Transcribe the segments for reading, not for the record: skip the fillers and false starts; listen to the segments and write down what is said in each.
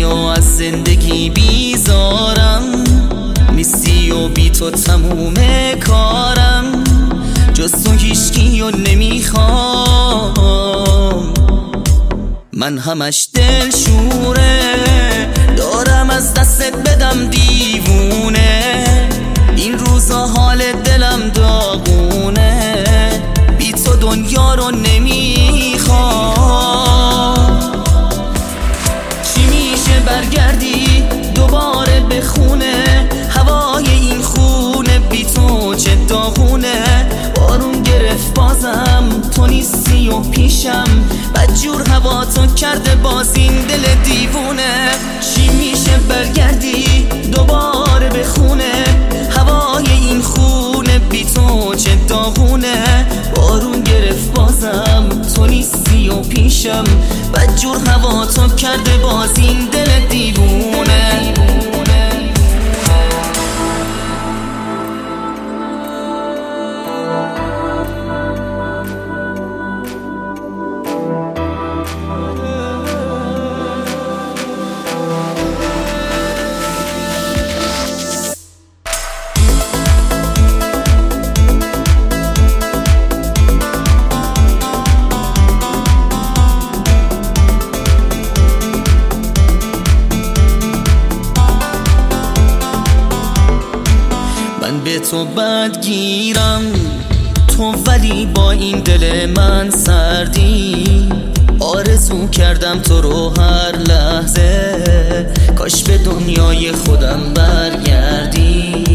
و از زندگی بیزارم، نیستی و بی تو تموم کارم، جز تو هیچکی و نمیخوام. من همش دل شوره دارم از دستت بدم دیوونه، این روزا حال دلم داغونه، بی تو دنیا رو نمیخوام. چی میشه برگردی دوباره به خونه، هوای این خونه بی تو چه داغونه، بارون گرفت بازم تو نیستی و پیشم، بدجور هوا تو کرده باز این دل دیوونه. چی میشه برگردی دوباره به خونه، هوای این خونه بی تو چه داغونه، بارون گرفت بازم تو نیستی و پیشم، بدجور هوا تو کرده باز این دل دیوونه. من به تو بدگیرم تو ولی با این دل من سردی، آرزو کردم تو رو هر لحظه، کاش به دنیای خودم برگردی.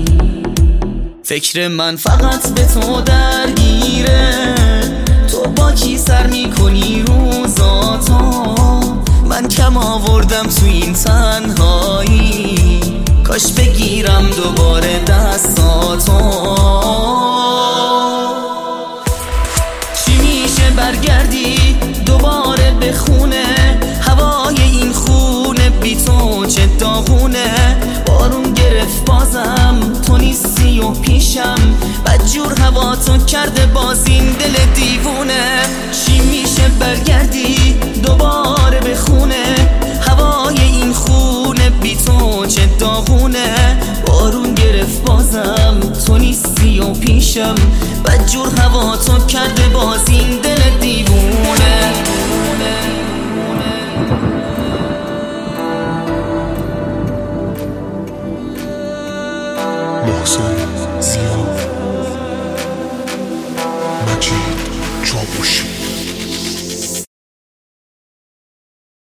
فکر من فقط به تو درگیره، تو با کی سر میکنی روزاتو، من کم آوردم تو این تنهایی، کاش بگیرم دوباره دستاتو. چی میشه برگردی دوباره به خونه، هوای این خونه بی تو چه داغونه، بارون گرفت بازم تو نیستی و پیشم، بدجور هوا تو کرده باز این دل دیوونه. چی میشه برگردی دوباره به خونه، هوای این خونه بی تو چه داغونه، بارون گرفت بازم تو نیستی و پیشم، بدجور هوا تو کرده باز این دل دیوونه. محسن زیاد، مجید چاوشی.